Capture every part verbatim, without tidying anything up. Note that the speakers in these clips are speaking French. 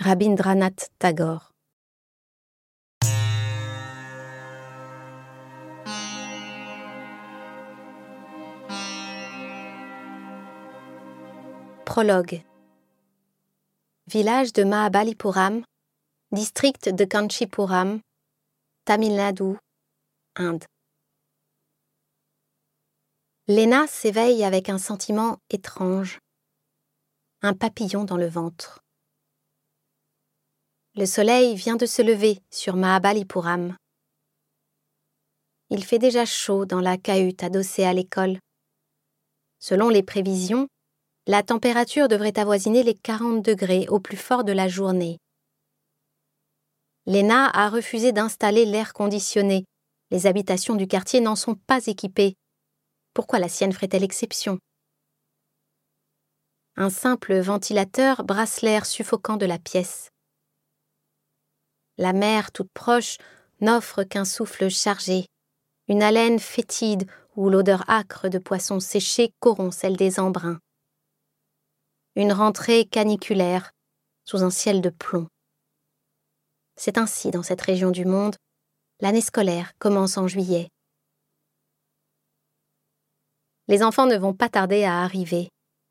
Rabindranath Tagore. Prologue. Village de Mahabalipuram, district de Kanchipuram, Tamil Nadu, Inde. Lena s'éveille avec un sentiment étrange, un papillon dans le ventre. Le soleil vient de se lever sur Mahabalipuram. Il fait déjà chaud dans la cahute adossée à l'école. Selon les prévisions, la température devrait avoisiner les quarante degrés au plus fort de la journée. Lena a refusé d'installer l'air conditionné. Les habitations du quartier n'en sont pas équipées. Pourquoi la sienne ferait-elle exception? Un simple ventilateur brasse l'air suffocant de la pièce. La mer, toute proche, n'offre qu'un souffle chargé, une haleine fétide où l'odeur âcre de poissons séchés corrompt celle des embruns. Une rentrée caniculaire, sous un ciel de plomb. C'est ainsi dans cette région du monde, l'année scolaire commence en juillet. Les enfants ne vont pas tarder à arriver.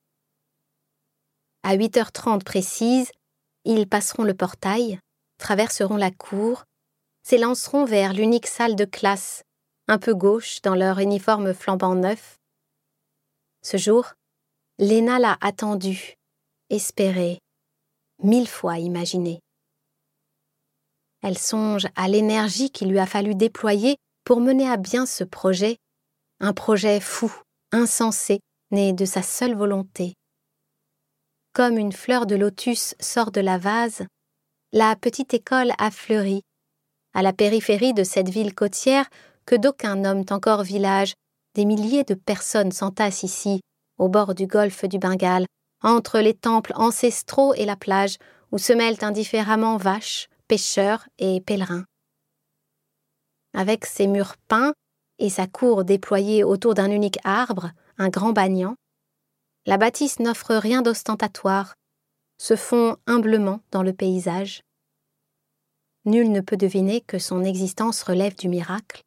À huit heures trente précises, ils passeront le portail, traverseront la cour, s'élanceront vers l'unique salle de classe, un peu gauche dans leur uniforme flambant neuf. Ce jour, Lena l'a attendu, espéré, mille fois imaginé. Elle songe à l'énergie qu'il lui a fallu déployer pour mener à bien ce projet, un projet fou, insensé, né de sa seule volonté. Comme une fleur de lotus sort de la vase, la petite école a fleuri, à la périphérie de cette ville côtière que d'aucuns nomment encore village. Des milliers de personnes s'entassent ici, au bord du golfe du Bengale, entre les temples ancestraux et la plage, où se mêlent indifféremment vaches, pêcheurs et pèlerins. Avec ses murs peints et sa cour déployée autour d'un unique arbre, un grand banyan, la bâtisse n'offre rien d'ostentatoire, se fond humblement dans le paysage. Nul ne peut deviner que son existence relève du miracle.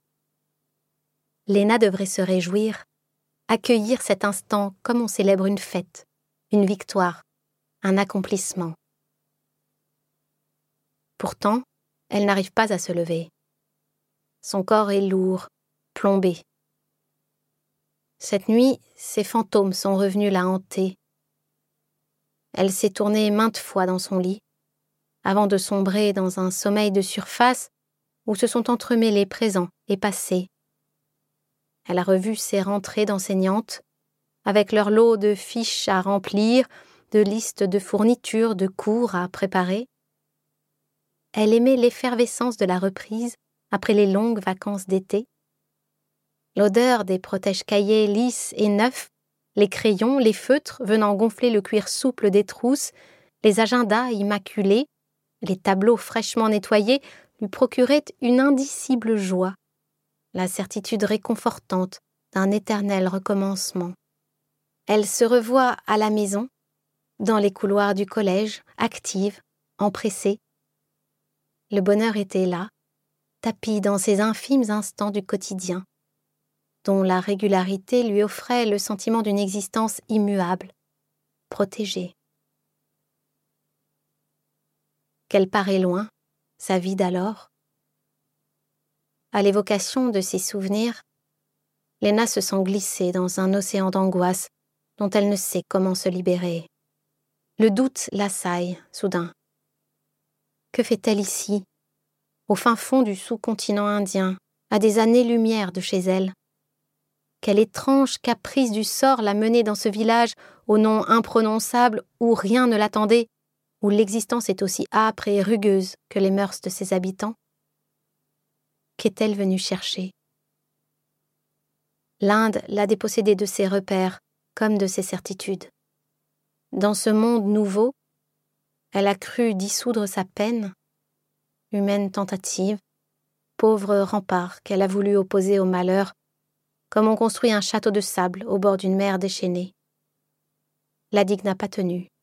Lena devrait se réjouir, accueillir cet instant comme on célèbre une fête, une victoire, un accomplissement. Pourtant, elle n'arrive pas à se lever. Son corps est lourd, plombé. Cette nuit, ses fantômes sont revenus la hanter. Elle s'est tournée maintes fois dans son lit, avant de sombrer dans un sommeil de surface où se sont entremêlés présents et passés. Elle a revu ses rentrées d'enseignantes, avec leur lot de fiches à remplir, de listes de fournitures, de cours à préparer. Elle aimait l'effervescence de la reprise après les longues vacances d'été. L'odeur des protège-cahiers lisses et neufs, les crayons, les feutres venant gonfler le cuir souple des trousses, les agendas immaculés, les tableaux fraîchement nettoyés lui procuraient une indicible joie, la certitude réconfortante d'un éternel recommencement. Elle se revoit à la maison, dans les couloirs du collège, active, empressée. Le bonheur était là, tapi dans ces infimes instants du quotidien, dont la régularité lui offrait le sentiment d'une existence immuable, protégée. Qu'elle paraît loin, sa vie d'alors. À l'évocation de ses souvenirs, Lena se sent glisser dans un océan d'angoisse dont elle ne sait comment se libérer. Le doute l'assaille, soudain. Que fait-elle ici, au fin fond du sous-continent indien, à des années-lumière de chez elle? Quelle étrange caprice du sort l'a menée dans ce village au nom imprononçable où rien ne l'attendait, où l'existence est aussi âpre et rugueuse que les mœurs de ses habitants? Qu'est-elle venue chercher? L'Inde l'a dépossédée de ses repères, comme de ses certitudes. Dans ce monde nouveau, elle a cru dissoudre sa peine, humaine tentative, pauvre rempart qu'elle a voulu opposer au malheur, comme on construit un château de sable au bord d'une mer déchaînée. La digue n'a pas tenu.